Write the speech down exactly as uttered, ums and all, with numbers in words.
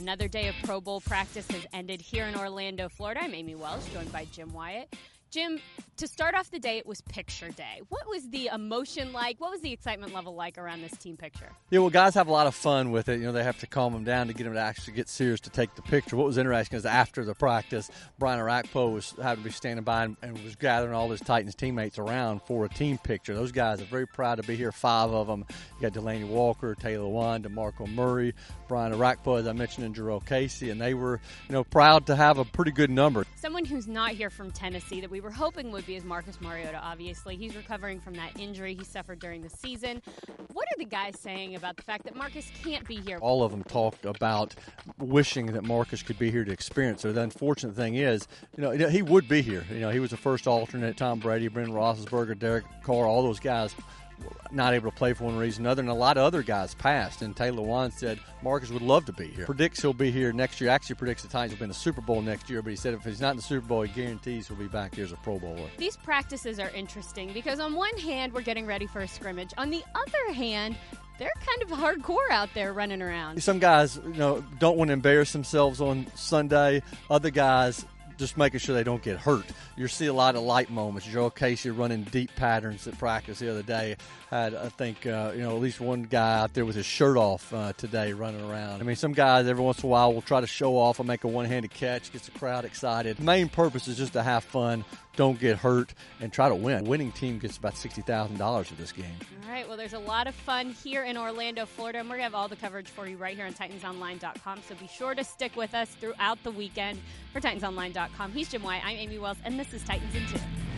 Another day of Pro Bowl practice has ended here in Orlando, Florida. I'm Amy Wells, joined by Jim Wyatt. Jim, to start off the day, it was picture day. What was the emotion like? What was the excitement level like around this team picture? Yeah, well, guys have a lot of fun with it. You know, they have to calm them down to get them to actually get serious to take the picture. What was interesting is after the practice, Brian Orakpo was had to be standing by and, and was gathering all his Titans teammates around for a team picture. Those guys are very proud to be here, five of them. You got Delaney Walker, Taylor Lewan, DeMarco Murray, Brian Orakpo, as I mentioned, and Jerome Casey, and they were, you know, proud to have a pretty good number. Someone who's not here from Tennessee that we were hoping would be is Marcus Mariota, obviously. He's recovering from that injury he suffered during the season. What are the guys saying about the fact that Marcus can't be here? All of them talked about wishing that Marcus could be here to experience it. The unfortunate thing is, you know, he would be here. You know, he was the first alternate. Tom Brady, Brendan Roethlisberger, Derek Carr, all those guys not able to play for one reason or another, and a lot of other guys passed. And Taylor Lewan said Marcus would love to be here. Predicts he'll be here next year. Actually predicts the Titans will be in the Super Bowl next year, but he said if he's not in the Super Bowl, he guarantees he'll be back here as a Pro Bowler. These practices are interesting because on one hand, we're getting ready for a scrimmage. On the other hand, they're kind of hardcore out there running around. Some guys, you know, don't want to embarrass themselves on Sunday. Other guys just making sure they don't get hurt. You see a lot of light moments. Joe Casey running deep patterns at practice the other day. Had, I think, uh, you know, at least one guy out there with his shirt off uh, today running around. I mean, some guys every once in a while will try to show off and make a one-handed catch, gets the crowd excited. The main purpose is just to have fun, don't get hurt, and try to win. A winning team gets about sixty thousand dollars for this game. All right, well, there's a lot of fun here in Orlando, Florida, and we're going to have all the coverage for you right here on Titans Online dot com, so be sure to stick with us throughout the weekend for Titans Online dot com. He's Jim Wyatt, I'm Amy Wells, and this is Titans in Two.